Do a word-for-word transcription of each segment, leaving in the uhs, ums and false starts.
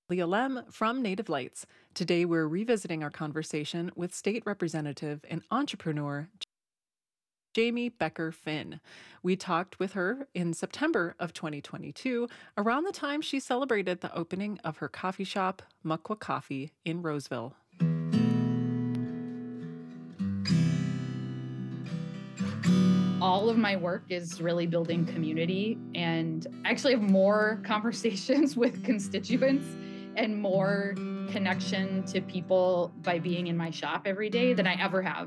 Leah Lem from Native Lights. Today we're revisiting our conversation with State Representative and entrepreneur Jamie Becker Finn. We talked with her in September of twenty twenty-two, around the time she celebrated the opening of her coffee shop, Muckwa Coffee, in Roseville. All of my work is really building community, and I actually have more conversations with constituents and more connection to people by being in my shop every day than I ever have.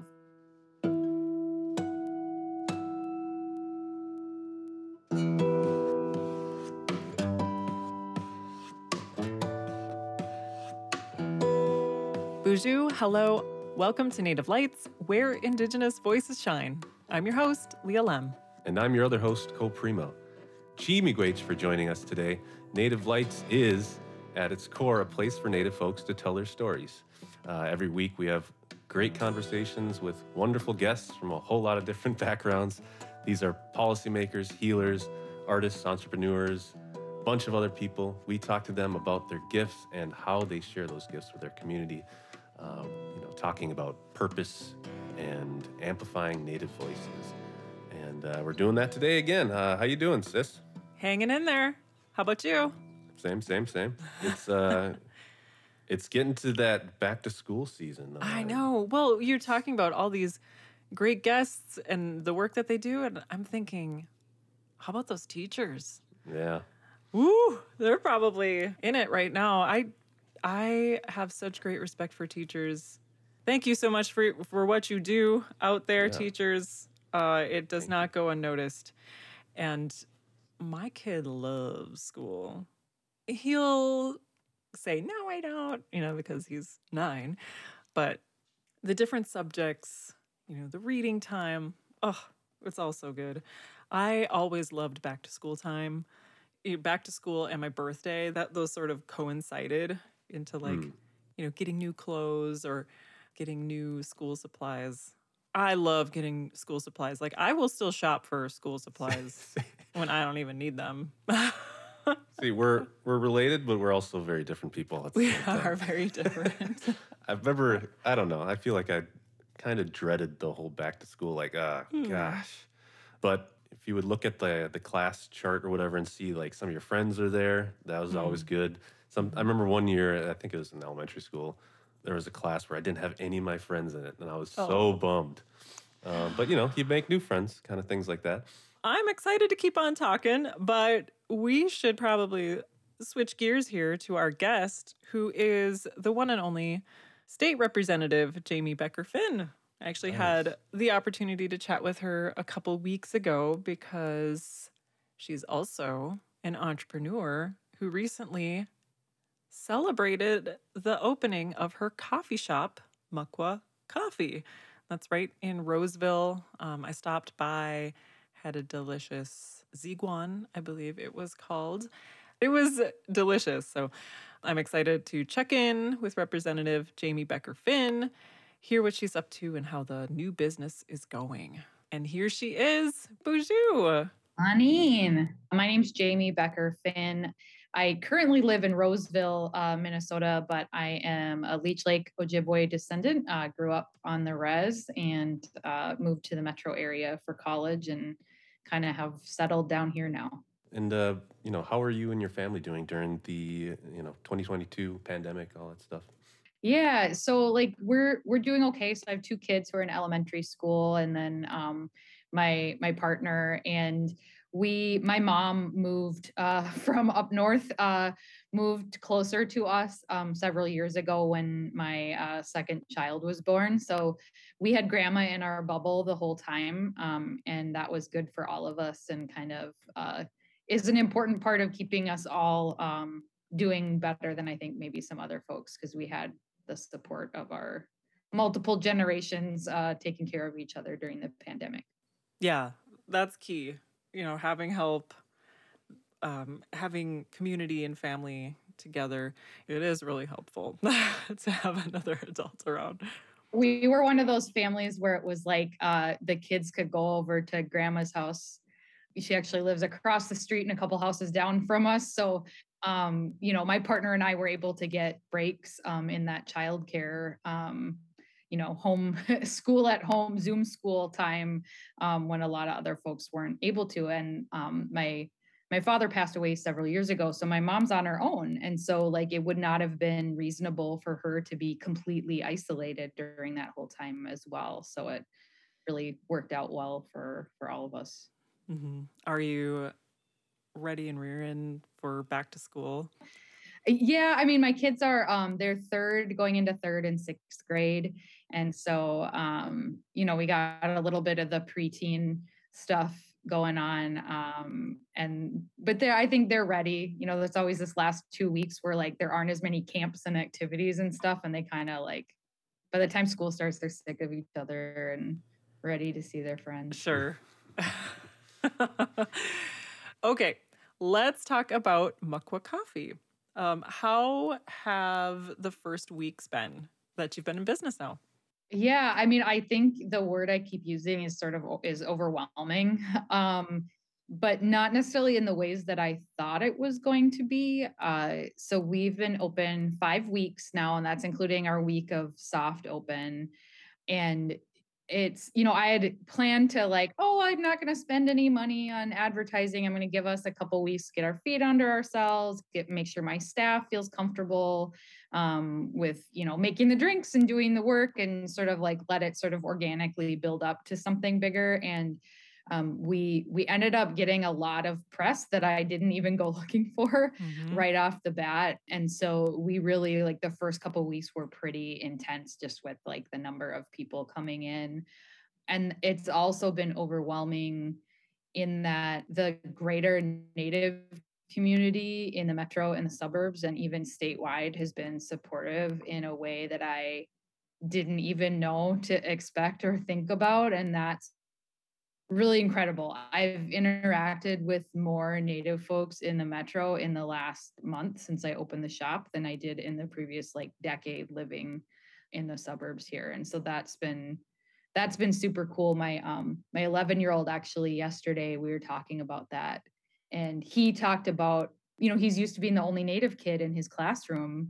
Bonjour, hello, welcome to Native Lights, where Indigenous voices shine. I'm your host, Leah Lem. And I'm your other host, Ko Primo. Chi miigwech for joining us today. Native Lights is, at its core, a place for Native folks to tell their stories. Uh, every week we have great conversations with wonderful guests from a whole lot of different backgrounds. These are policymakers, healers, artists, entrepreneurs, a bunch of other people. We talk to them about their gifts and how they share those gifts with their community. Um, you know, talking about purpose and amplifying Native voices. And uh, we're doing that today again. Uh, how you doing, sis? Hanging in there. How about you? Same, same, same. It's uh, it's getting to that back to school season. Uh, I know. Well, you're talking about all these great guests and the work that they do, and I'm thinking, how about those teachers? Yeah. Woo! They're probably in it right now. I I have such great respect for teachers. Thank you so much for for what you do out there, Yeah. teachers. Uh, it does Thank not go unnoticed. And my kid loves school. He'll say, no, I don't, you know, because he's nine. But the different subjects, you know, the reading time, oh, it's all so good. I always loved back to school time. Eh, Back to school and my birthday, that those sort of coincided into like, Mm. you know, getting new clothes or getting new school supplies. I love getting school supplies. Like, I will still shop for school supplies when I don't even need them. See, we're we're related, but we're also very different people at the We same time. are very different. I've never, I don't know, I feel like I kind of dreaded the whole back to school, like, ah, Hmm. gosh. But if you would look at the the class chart or whatever and see like some of your friends are there, that was always Mm. good. Some I remember one year, I think it was in elementary school, there was a class where I didn't have any of my friends in it, and I was so Oh. bummed. Um, but you know, you make new friends, kind of things like that. I'm excited to keep on talking, but we should probably switch gears here to our guest, who is the one and only State Representative Jamie Becker Finn. I actually Nice. had the opportunity to chat with her a couple weeks ago because she's also an entrepreneur who recently celebrated the opening of her coffee shop, Muckwa Coffee. That's right in Roseville. Um, I stopped by, had a delicious ziguan, I believe it was called. It was delicious. So I'm excited to check in with Representative Jamie Becker Finn, hear what she's up to and how the new business is going. And here she is. Bonjour. Anine. My name's Jamie Becker Finn. I currently live in Roseville, uh, Minnesota, but I am a Leech Lake Ojibwe descendant. Uh, grew up on the res and uh, moved to the metro area for college and kind of have settled down here now. And uh, you know, how are you and your family doing during the you know twenty twenty-two pandemic, all that stuff? Yeah, so like we're we're doing okay. So I have two kids who are in elementary school, and then um, my my partner and we. My mom moved uh, from up north, uh, moved closer to us um, several years ago when my uh, second child was born. So we had grandma in our bubble the whole time, um, and that was good for all of us, and kind of uh, is an important part of keeping us all um, doing better than I think maybe some other folks, because we had the support of our multiple generations uh, taking care of each other during the pandemic. Yeah, that's key. You know, having help, um, having community and family together, it is really helpful to have another adult around. We were one of those families where it was like uh, the kids could go over to grandma's house. She actually lives across the street and a couple houses down from us. So um, you know, my partner and I were able to get breaks um, in that childcare, um, you know, home school at home, Zoom school time um, when a lot of other folks weren't able to. And um, my my father passed away several years ago, so my mom's on her own, and so like it would not have been reasonable for her to be completely isolated during that whole time as well. So it really worked out well for for all of us. Mm-hmm. Are you ready and rearing for back to school? Yeah, I mean, my kids are um they're third going into third and sixth grade. And so um, you know, we got a little bit of the preteen stuff going on. Um, and but they're I think they're ready. You know, there's always this last two weeks where like there aren't as many camps and activities and stuff, and they kind of like by the time school starts, they're sick of each other and ready to see their friends. Sure. Okay, let's talk about Muckwah Coffee. Um, how have the first weeks been that you've been in business now? Yeah, I mean, I think the word I keep using is sort of o- is overwhelming. Um, but not necessarily in the ways that I thought it was going to be. Uh, so we've been open five weeks now, and that's including our week of soft open. And it's, you know, I had planned to like, oh, I'm not going to spend any money on advertising. I'm going to give us a couple weeks to get our feet under ourselves, get make sure my staff feels comfortable um, with, you know, making the drinks and doing the work, and sort of like let it sort of organically build up to something bigger. And um, we we ended up getting a lot of press that I didn't even go looking for Mm-hmm. right off the bat. And so we really like the first couple of weeks were pretty intense just with like the number of people coming in. And it's also been overwhelming in that the greater Native community in the metro and the suburbs and even statewide has been supportive in a way that I didn't even know to expect or think about. And that's really incredible. I've interacted with more Native folks in the metro in the last month since I opened the shop than I did in the previous like decade living in the suburbs here. And so that's been that's been super cool. My um my eleven year old actually yesterday we were talking about that, and he talked about, you know, he's used to being the only Native kid in his classroom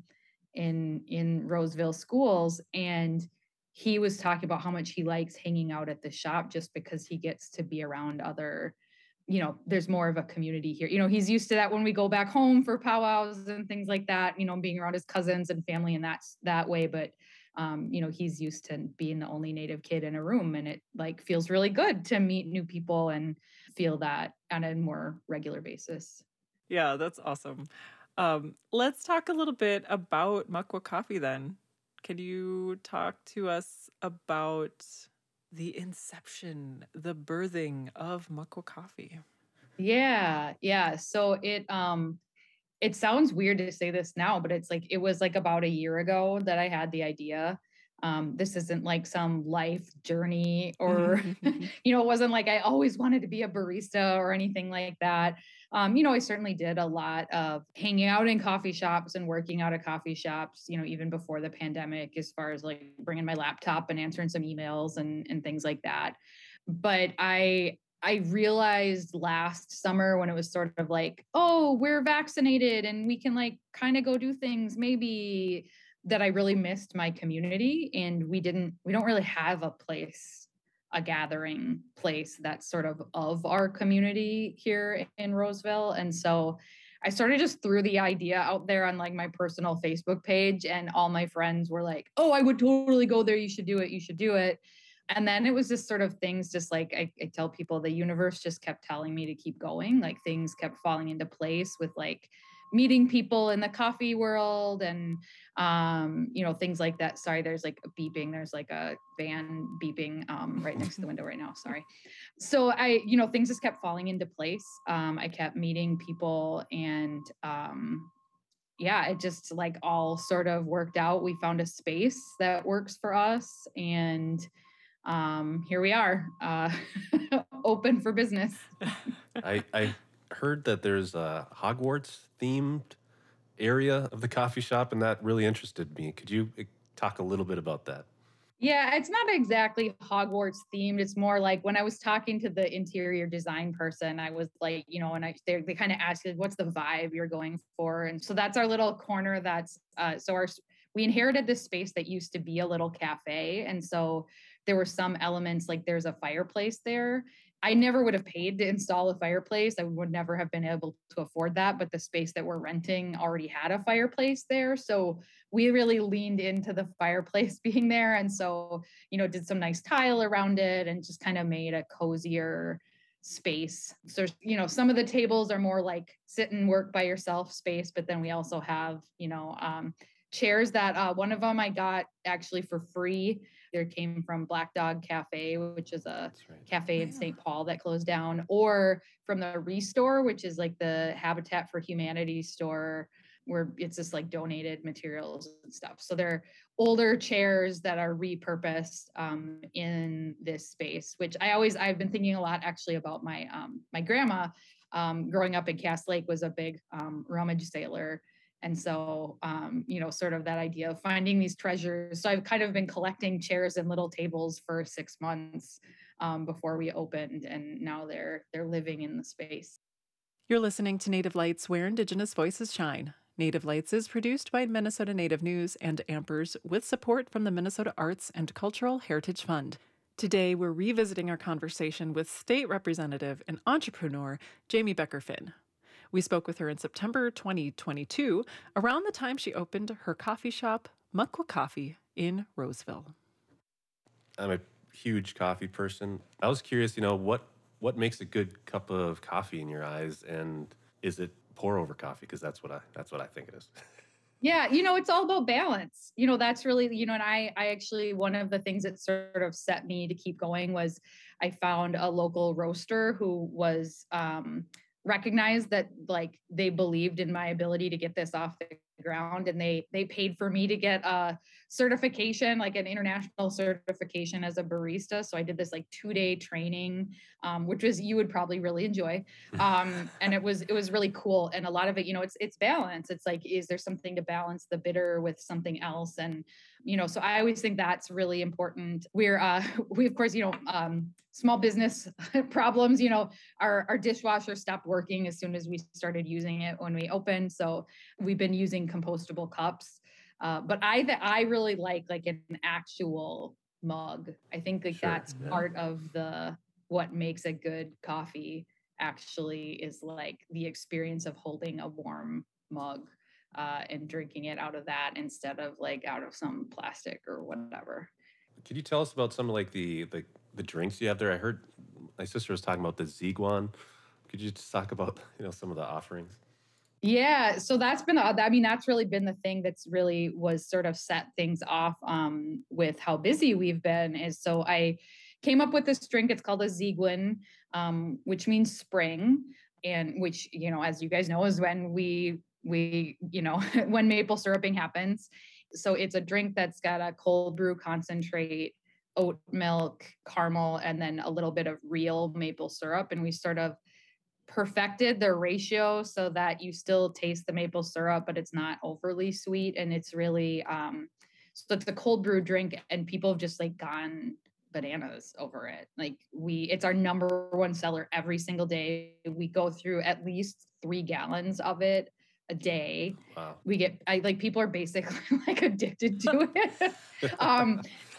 in in Roseville schools, and he was talking about how much he likes hanging out at the shop just because he gets to be around other, you know, there's more of a community here. You know, he's used to that when we go back home for powwows and things like that, you know, being around his cousins and family and that's that way. But, um, you know, he's used to being the only Native kid in a room, and it like feels really good to meet new people and feel that on a more regular basis. Yeah, that's awesome. Um, let's talk a little bit about Muckwah Coffee then. Can you talk to us about the inception, the birthing of Muckwah Coffee? Yeah, yeah. So it um it sounds weird to say this now, but it's like it was like about a year ago that I had the idea. Um, this isn't like some life journey or, you know, it wasn't like I always wanted to be a barista or anything like that. Um, you know, I certainly did a lot of hanging out in coffee shops and working out of coffee shops, you know, even before the pandemic, as far as like bringing my laptop and answering some emails and, and things like that. But I, I realized last summer when it was sort of like, oh, we're vaccinated and we can like kind of go do things, maybe, that I really missed my community. And we didn't, we don't really have a place, a gathering place that's sort of of our community here in Roseville. And so I started just threw the idea out there on like my personal Facebook page, and all my friends were like, oh, I would totally go there. You should do it. You should do it. And then it was just sort of things just like I, I tell people, the universe just kept telling me to keep going. Like things kept falling into place with like meeting people in the coffee world and um you know, things like that. Sorry, there's like a beeping, there's like a van beeping um right next to the window right now, sorry. So I, you know, things just kept falling into place. um I kept meeting people, and um yeah, it just like all sort of worked out. We found a space that works for us, and um, here we are, uh, open for business. I, I heard that there's a Hogwarts themed area of the coffee shop, and that really interested me. Could you eh, talk a little bit about that? Yeah, it's not exactly Hogwarts themed. It's more like when I was talking to the interior design person, I was like, you know, and I they, they kind of asked, like, what's the vibe you're going for? And so that's our little corner. That's uh, so our we inherited this space that used to be a little cafe, and so there were some elements like there's a fireplace there. I never would have paid to install a fireplace. I would never have been able to afford that, but the space that we're renting already had a fireplace there, so we really leaned into the fireplace being there. And so, you know, did some nice tile around it and just kind of made a cozier space. So, you know, some of the tables are more like sit and work by yourself space, but then we also have, you know, um, chairs that uh, one of them I got actually for free. There came from Black Dog Cafe, which is a right. cafe in Saint Paul that closed down, or from the Restore, which is like the Habitat for Humanity store where it's just like donated materials and stuff. So they're older chairs that are repurposed um, in this space, which I always, I've been thinking a lot actually about my, um, my grandma um, growing up in Cass Lake was a big um, rummage sailor. And so, um, you know, sort of that idea of finding these treasures. So I've kind of been collecting chairs and little tables for six months um, before we opened. And now they're, they're living in the space. You're listening to Native Lights, where Indigenous voices shine. Native Lights is produced by Minnesota Native News and Ampers with support from the Minnesota Arts and Cultural Heritage Fund. Today, we're revisiting our conversation with State Representative and entrepreneur Jamie Becker-Finn. We spoke with her in September twenty twenty-two, around the time she opened her coffee shop, Muckwa Coffee, in Roseville. I'm a huge coffee person. I was curious, you know, what what makes a good cup of coffee in your eyes, and is it pour over coffee? Because that's what I that's what I think it is. Yeah, you know, it's all about balance. You know, that's really, you know, and I I actually, one of the things that sort of set me to keep going was I found a local roaster who was um, recognized that like they believed in my ability to get this off the ground, and they they paid for me to get a certification, like an international certification as a barista. So I did this like two-day training, um, which was you would probably really enjoy. Um, and it was it was really cool. And a lot of it, you know, it's it's balance. It's like, is there something to balance the bitter with something else? And you know, so I always think that's really important. We're uh, we of course, you know, um, small business problems. You know, our our dishwasher stopped working as soon as we started using it when we opened. So we've been using compostable cups. Uh, but I that I really like like an actual mug. I think like sure, that's yeah. part of the what makes a good coffee actually is like the experience of holding a warm mug uh, and drinking it out of that instead of like out of some plastic or whatever. Could you tell us about some of like the the, the drinks you have there? I heard my sister was talking about the Ziguan. Could you just talk about, you know, some of the offerings? Yeah, so that's been, I mean, that's really been the thing that's really was sort of set things off um, with how busy we've been is so I came up with this drink. It's called a Ziguan, um, which means spring, and which, you know, as you guys know, is when we, we, you know, when maple syruping happens. So it's a drink that's got a cold brew concentrate, oat milk, caramel, and then a little bit of real maple syrup. And we sort of perfected the ratio so that you still taste the maple syrup, but it's not overly sweet. And it's really, um, so it's a cold brew drink, and people have just like gone bananas over it. Like we, it's our number one seller every single day. We go through at least three gallons of it a day. Wow. We get, I like people are basically like addicted to it. um,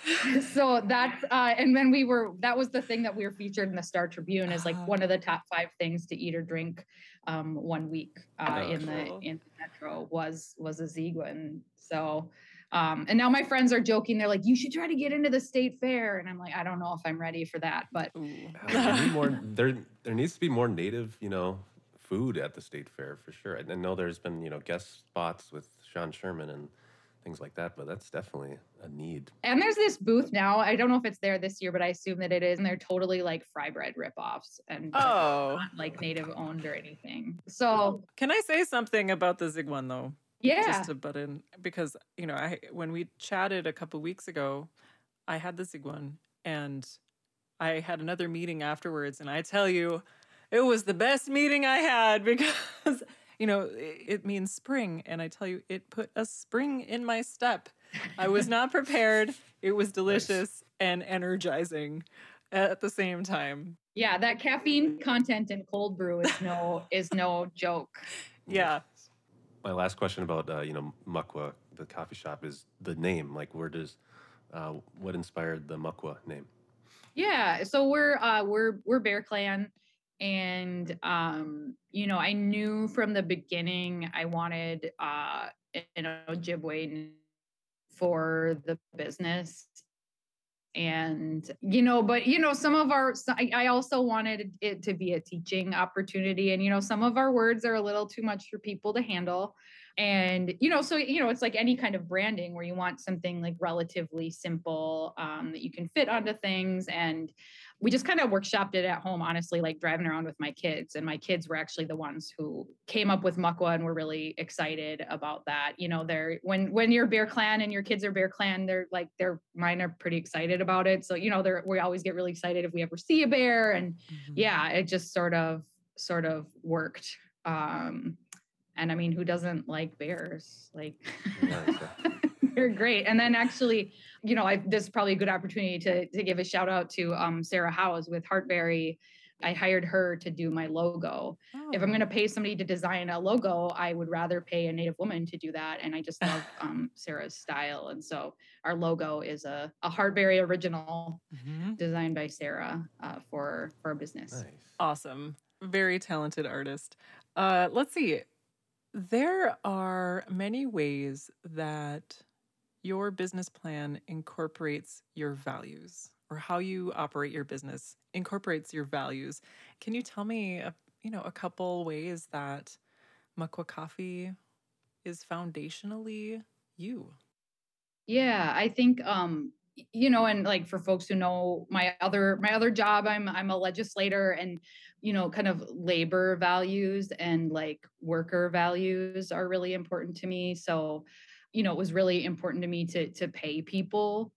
so that's uh and then we were that was the thing that we were featured in the Star Tribune as like one of the top five things to eat or drink um one week uh oh, in cool. the in the metro was was a Ziguan. So um and now my friends are joking, they're like, you should try to get into the state fair, and I'm like, I don't know if I'm ready for that, but there, need more, there there needs to be more native, you know, food at the state fair for sure. I know there's been, you know, guest spots with Sean Sherman and things like that, but that's definitely a need. And there's this booth now. I don't know if it's there this year, but I assume that it is. And they're totally like fry bread ripoffs and oh. not like native owned or anything. So can I say something about the Ziguan though? Yeah. Just to butt in, because, you know, I when we chatted a couple weeks ago, I had the Ziguan and I had another meeting afterwards. And I tell you, it was the best meeting I had because you know, it means spring. And I tell you, it put a spring in my step. I was not prepared. It was delicious and energizing at the same time. Yeah, that caffeine content in cold brew is no is no joke. Yeah. My last question about uh, you know Muckwa, the coffee shop, is the name. Like, where does uh, what inspired the Muckwa name? Yeah, so we're uh, we're we're Bear Clan, and um, you know, I knew from the beginning I wanted uh, an Ojibwe for the business. And, you know, but, you know, some of our, I, I also wanted it to be a teaching opportunity. And, you know, some of our words are a little too much for people to handle. And, you know, so, you know, it's like any kind of branding where you want something like relatively simple um, that you can fit onto things. And we just kind of workshopped it at home, honestly, like driving around with my kids. And my kids were actually the ones who came up with Muckwa and were really excited about that. You know, they're when when you're Bear Clan and your kids are Bear Clan, they're like they're mine are pretty excited about it. So, you know, they're we always get really excited if we ever see a bear. And mm-hmm. yeah, it just sort of sort of worked. Um, and I mean, who doesn't like bears? Like they're great. And then actually, you know, I, this is probably a good opportunity to, to give a shout out to um, Sarah Howes with Heartberry. I hired her to do my logo. Oh. If I'm going to pay somebody to design a logo, I would rather pay a Native woman to do that. And I just love um, Sarah's style. And so our logo is a, a Heartberry original mm-hmm. designed by Sarah uh, for, for our business. Nice. Awesome. Very talented artist. Uh, let's see. There are many ways that your business plan incorporates your values, or how you operate your business incorporates your values. Can you tell me, a, you know, a couple ways that Muckwa Coffee is foundationally you? Yeah, I think, um, you know, and like for folks who know my other my other job, I'm I'm a legislator, and you know, kind of labor values and like worker values are really important to me. So, you know, it was really important to me to to pay people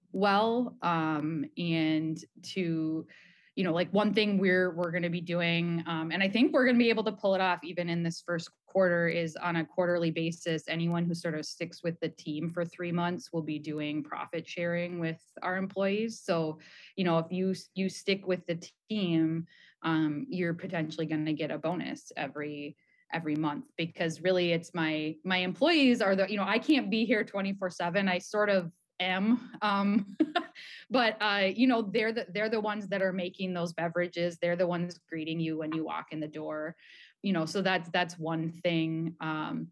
well, um, and to, you know, like one thing we're we're going to be doing, um, and I think we're going to be able to pull it off even in this first quarter, is on a quarterly basis. Anyone who sort of sticks with the team for three months will be doing profit sharing with our employees. So, you know, if you you stick with the team, um, you're potentially going to get a bonus every every month, because really it's my my employees are the, you know, I can't be here twenty-four seven. I sort of am, um, but uh, you know, they're the they're the ones that are making those beverages. They're the ones greeting you when you walk in the door. You know, so that's that's one thing. Um,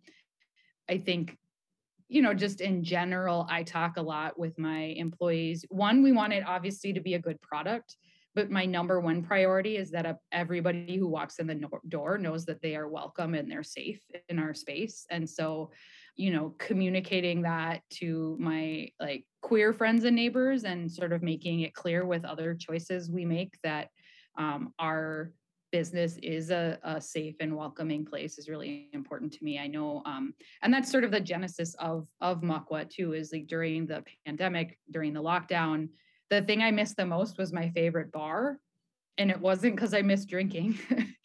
I think, you know, just in general, I talk a lot with my employees. One, we want it obviously to be a good product, but my number one priority is that everybody who walks in the no- door knows that they are welcome and they're safe in our space. And so, you know, communicating that to my like queer friends and neighbors, and sort of making it clear with other choices we make that um, our business is a, a safe and welcoming place is really important to me. I know, um, and that's sort of the genesis of of Muckwa too, is like during the pandemic, during the lockdown, the thing I missed the most was my favorite bar. And it wasn't because I missed drinking.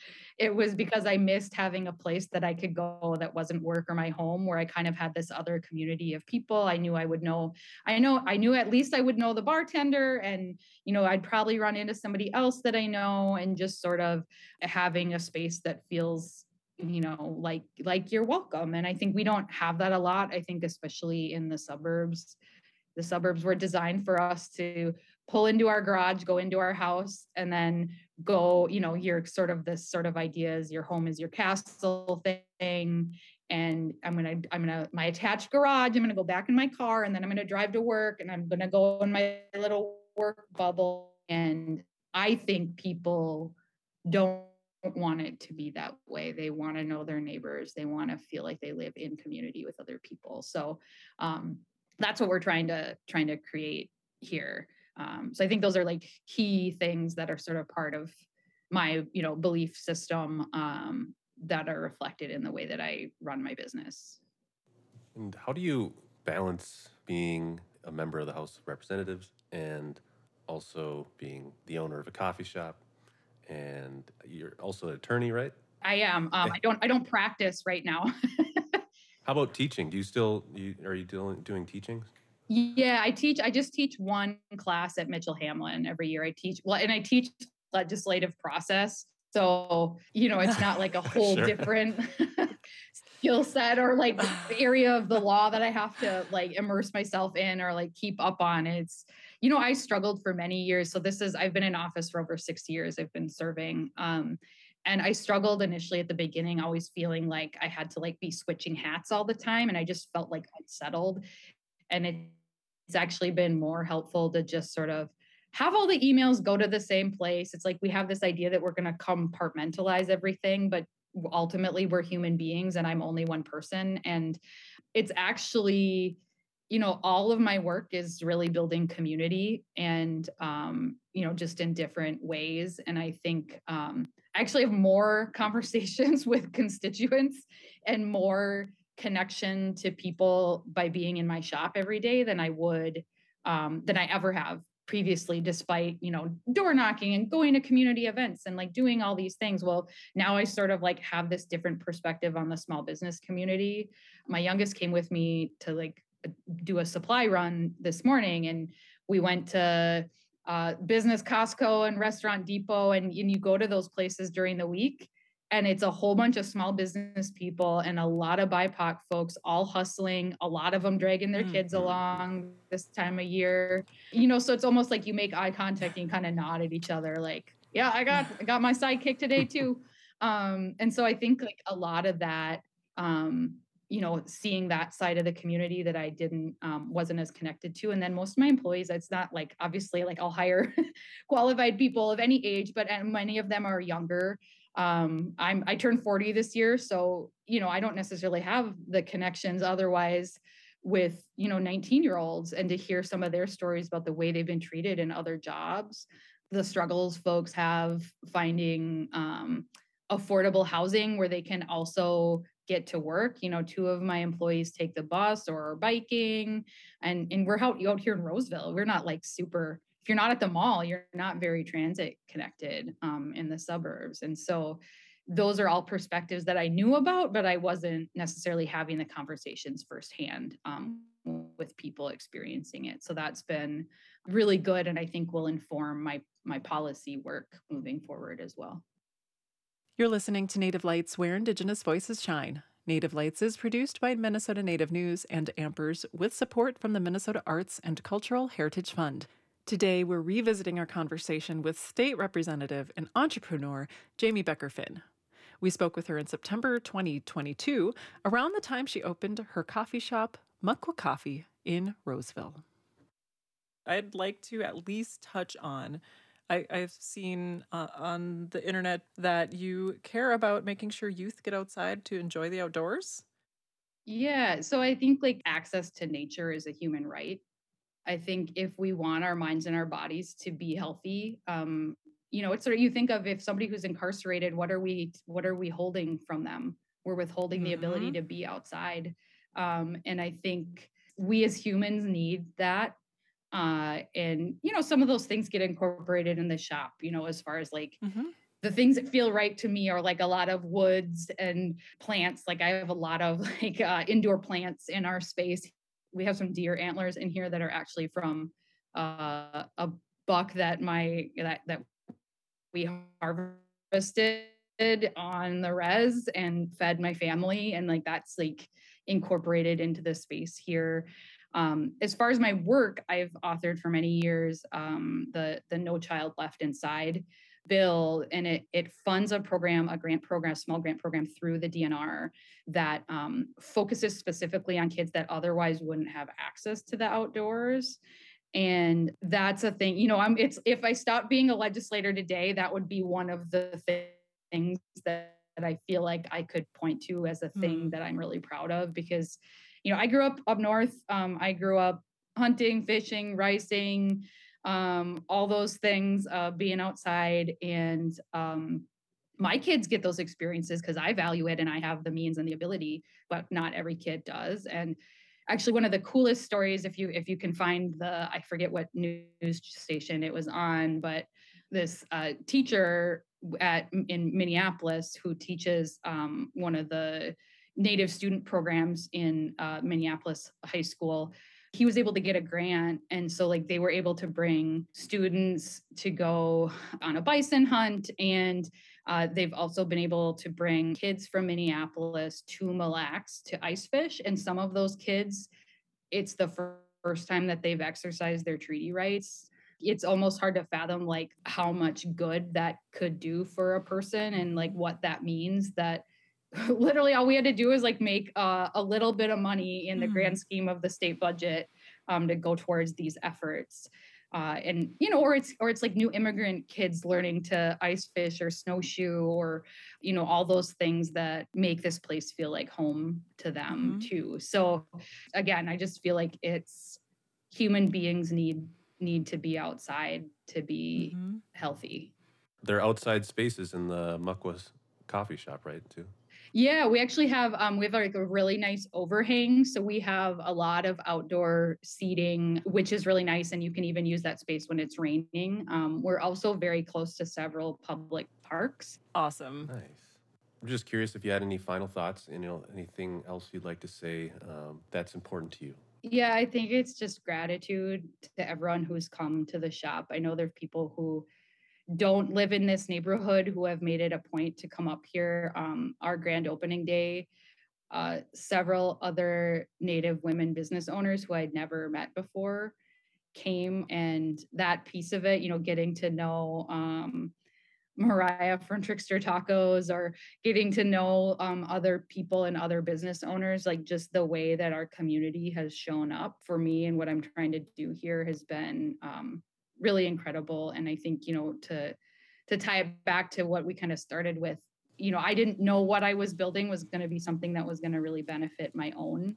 It was because I missed having a place that I could go that wasn't work or my home, where I kind of had this other community of people. I knew I would know, I know, I knew at least I would know the bartender, and, you know, I'd probably run into somebody else that I know, and just sort of having a space that feels, you know, like, like you're welcome. And I think we don't have that a lot. I think, especially in the suburbs, the suburbs were designed for us to pull into our garage, go into our house, and then go, you know, you're sort of this sort of ideas, your home is your castle thing. And I'm going to, I'm going to, my attached garage, I'm going to go back in my car, and then I'm going to drive to work, and I'm going to go in my little work bubble. And I think people don't want it to be that way. They want to know their neighbors. They want to feel like they live in community with other people. So, um, that's what we're trying to trying to create here. Um, so I think those are like key things that are sort of part of my, you know, belief system um, that are reflected in the way that I run my business. And how do you balance being a member of the House of Representatives and also being the owner of a coffee shop? And you're also an attorney, right? I am. Um, I don't. I don't practice right now. How about teaching? Do you still, you, are you doing, doing teaching? Yeah, I teach, I just teach one class at Mitchell Hamlin every year. I teach, well, and I teach legislative process. So, you know, it's not like a whole Sure. different skill set or like area of the law that I have to like immerse myself in or like keep up on. It's, you know, I struggled for many years. So this is, I've been in office for over six years. I've been serving. Um, and I struggled initially at the beginning, always feeling like I had to like be switching hats all the time. And I just felt like unsettled. And it's actually been more helpful to just sort of have all the emails go to the same place. It's like we have this idea that we're going to compartmentalize everything, but ultimately we're human beings and I'm only one person. And it's actually, you know, all of my work is really building community and, um, you know, just in different ways. And I think um, I actually have more conversations with constituents and more connection to people by being in my shop every day than I would, um, than I ever have previously, despite, you know, door knocking and going to community events and like doing all these things. Well, now I sort of like have this different perspective on the small business community. My youngest came with me to like do a supply run this morning, and we went to uh, Business Costco and Restaurant Depot, and, and you go to those places during the week, and it's a whole bunch of small business people and a lot of B I P O C folks all hustling, a lot of them dragging their kids Mm-hmm. along this time of year. You know, so it's almost like you make eye contact and kind of nod at each other like, yeah, I got I got my sidekick today too. Um, and so I think like a lot of that, um, you know, seeing that side of the community that I didn't, um, wasn't as connected to. And then most of my employees, it's not like, obviously like I'll hire qualified people of any age, but many of them are younger. Um, I'm, I turned forty this year. So, you know, I don't necessarily have the connections otherwise with, you know, nineteen year olds, and to hear some of their stories about the way they've been treated in other jobs, the struggles folks have finding, um, affordable housing where they can also get to work. You know, two of my employees take the bus or are biking, and, and we're out, out here in Roseville. We're not like super, if you're not at the mall, you're not very transit connected um, in the suburbs. And so those are all perspectives that I knew about, but I wasn't necessarily having the conversations firsthand um, with people experiencing it. So that's been really good, and I think will inform my my policy work moving forward as well. You're listening to Native Lights, where Indigenous voices shine. Native Lights is produced by Minnesota Native News and Ampers with support from the Minnesota Arts and Cultural Heritage Fund. Today, we're revisiting our conversation with State Representative and entrepreneur Jamie Becker-Finn. We spoke with her in September twenty twenty-two, around the time she opened her coffee shop, Muckwa Coffee, in Roseville. I'd like to at least touch on I, I've seen uh, on the internet that you care about making sure youth get outside to enjoy the outdoors. Yeah, so I think like access to nature is a human right. I think if we want our minds and our bodies to be healthy, um, you know, it's sort of, you think of if somebody who's incarcerated, what are we, what are we holding from them? We're withholding mm-hmm. the ability to be outside. Um, and I think we as humans need that. Uh, and, you know, some of those things get incorporated in the shop, you know, as far as like mm-hmm. the things that feel right to me are like a lot of woods and plants. Like I have a lot of like uh, indoor plants in our space. We have some deer antlers in here that are actually from uh, a buck that my, that, that we harvested on the res and fed my family. And like, that's like incorporated into the space here. Um, as far as my work, I've authored for many years um, the the No Child Left Inside bill, and it it funds a program, a grant program, a small grant program through the D N R that um, focuses specifically on kids that otherwise wouldn't have access to the outdoors. And that's a thing, you know, I'm it's if I stopped being a legislator today, that would be one of the things that, that I feel like I could point to as a thing mm. that I'm really proud of, because you know, I grew up up north. Um, I grew up hunting, fishing, ricing, um, all those things, uh, being outside. And um, my kids get those experiences because I value it and I have the means and the ability, but not every kid does. And actually, one of the coolest stories, if you if you can find the, I forget what news station it was on, but this uh, teacher at in Minneapolis who teaches um, one of the Native student programs in uh, Minneapolis High School. He was able to get a grant. And so like they were able to bring students to go on a bison hunt. And uh, they've also been able to bring kids from Minneapolis to Mille Lacs to ice fish. And some of those kids, it's the fir- first time that they've exercised their treaty rights. It's almost hard to fathom like how much good that could do for a person and like what that means, that literally all we had to do is like make uh, a little bit of money in the mm. grand scheme of the state budget um, to go towards these efforts. Uh, and, you know, or it's, or it's like new immigrant kids learning to ice fish or snowshoe or, you know, all those things that make this place feel like home to them mm-hmm. too. So again, I just feel like it's human beings need, need to be outside to be mm-hmm. healthy. There are outside spaces in the Muckwas coffee shop, right, too? Yeah, we actually have, um, we have like a really nice overhang. So we have a lot of outdoor seating, which is really nice. And you can even use that space when it's raining. Um, we're also very close to several public parks. Awesome. Nice. I'm just curious if you had any final thoughts and, you know, anything else you'd like to say um, that's important to you. Yeah, I think it's just gratitude to everyone who's come to the shop. I know there are people who don't live in this neighborhood who have made it a point to come up here. Um, our grand opening day, uh, several other Native women business owners who I'd never met before came, and that piece of it, you know, getting to know um, Mariah from Trickster Tacos or getting to know um, other people and other business owners, like just the way that our community has shown up for me and what I'm trying to do here has been um, really incredible. And I think, you know, to to tie it back to what we kind of started with, you know, I didn't know what I was building was going to be something that was going to really benefit my own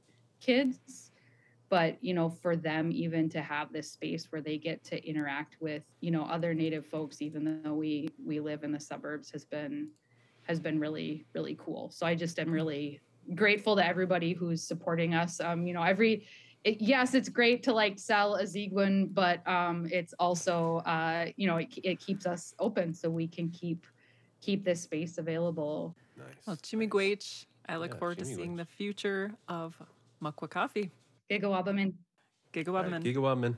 kids. But, you know, for them even to have this space where they get to interact with, you know, other Native folks, even though we we live in the suburbs, has been has been really, really cool. So I just am really grateful to everybody who's supporting us. Um, you know, every It, yes, it's great to like sell a Ziguin, but um, it's also, uh, you know, it, it keeps us open so we can keep keep this space available. Nice. Well, Chimigwech, I look Yeah, forward to seeing the future of Muckwa Coffee. Gigawabamin. Gigawabamin. Right, Gigawabamin.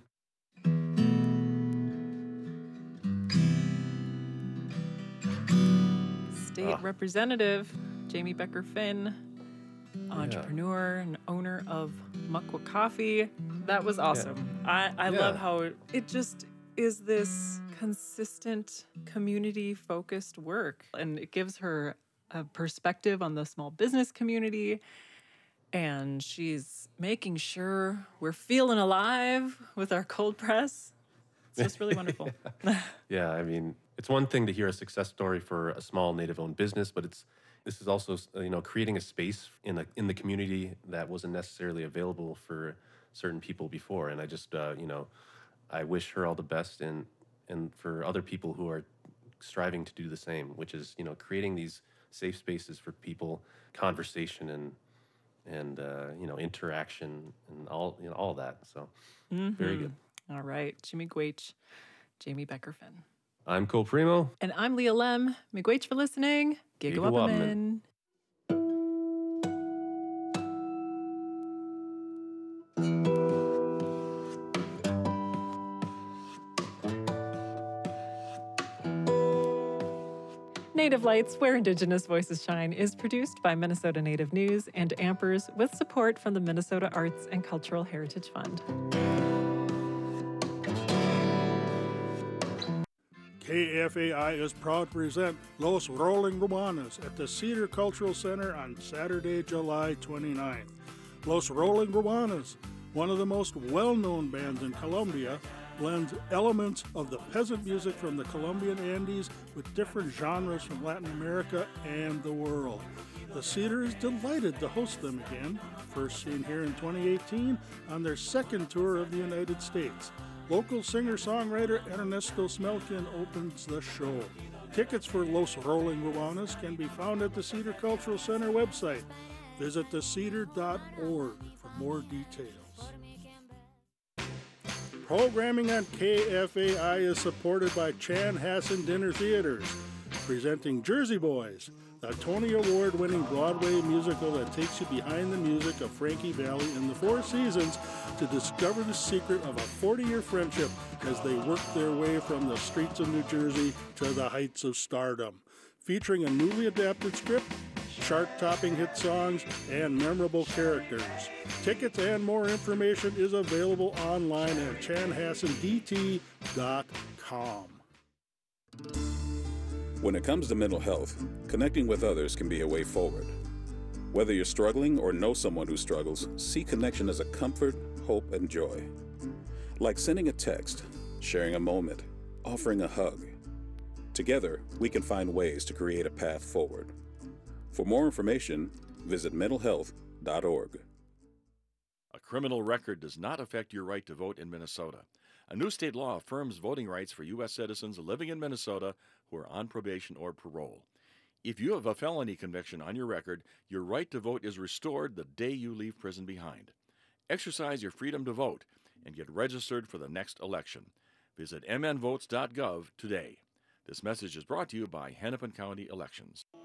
State ah. Representative Jamie Becker Finn, entrepreneur yeah. and owner of Muckwa Coffee. That was awesome. Yeah. I, I yeah. love how it, it just is this consistent community-focused work. And it gives her a perspective on the small business community. And she's making sure we're feeling alive with our cold press. It's just really wonderful. Yeah, I mean, it's one thing to hear a success story for a small Native-owned business, but it's this is also, you know, creating a space in the in the community that wasn't necessarily available for certain people before. And I just, uh, you know, I wish her all the best, and and for other people who are striving to do the same, which is, you know, creating these safe spaces for people, conversation and and uh, you know, interaction and all, you know, all that. So mm-hmm. very good. All right, Chimigwech, Jamie Becker Finn. I'm Cole Primo. And I'm Leah Lem. Miigwech for listening. Gigawabamin. Native Lights, Where Indigenous Voices Shine, is produced by Minnesota Native News and Ampers with support from the Minnesota Arts and Cultural Heritage Fund. K F A I is proud to present Los Rolling Ruanas at the Cedar Cultural Center on Saturday, July twenty-ninth. Los Rolling Ruanas, one of the most well-known bands in Colombia, blends elements of the peasant music from the Colombian Andes with different genres from Latin America and the world. The Cedar is delighted to host them again, first seen here in twenty eighteen on their second tour of the United States. Local singer-songwriter Ernesto Smelkin opens the show. Tickets for Los Rolling Ruanas can be found at the Cedar Cultural Center website. Visit the cedar dot org for more details. Programming on K F A I is supported by Chanhassen Dinner Theaters, presenting Jersey Boys, a Tony Award-winning Broadway musical that takes you behind the music of Frankie Valli and the Four Seasons to discover the secret of a forty-year friendship as they work their way from the streets of New Jersey to the heights of stardom. Featuring a newly adapted script, chart-topping hit songs, and memorable characters. Tickets and more information is available online at chanhassen d t dot com. When it comes to mental health, connecting with others can be a way forward. Whether you're struggling or know someone who struggles, see connection as a comfort, hope, and joy. Like sending a text, sharing a moment, offering a hug. Together, we can find ways to create a path forward. For more information, visit mental health dot org. A criminal record does not affect your right to vote in Minnesota. A new state law affirms voting rights for U S citizens living in Minnesota who are on probation or parole. If you have a felony conviction on your record, your right to vote is restored the day you leave prison behind. Exercise your freedom to vote and get registered for the next election. Visit m n votes dot gov today. This message is brought to you by Hennepin County Elections.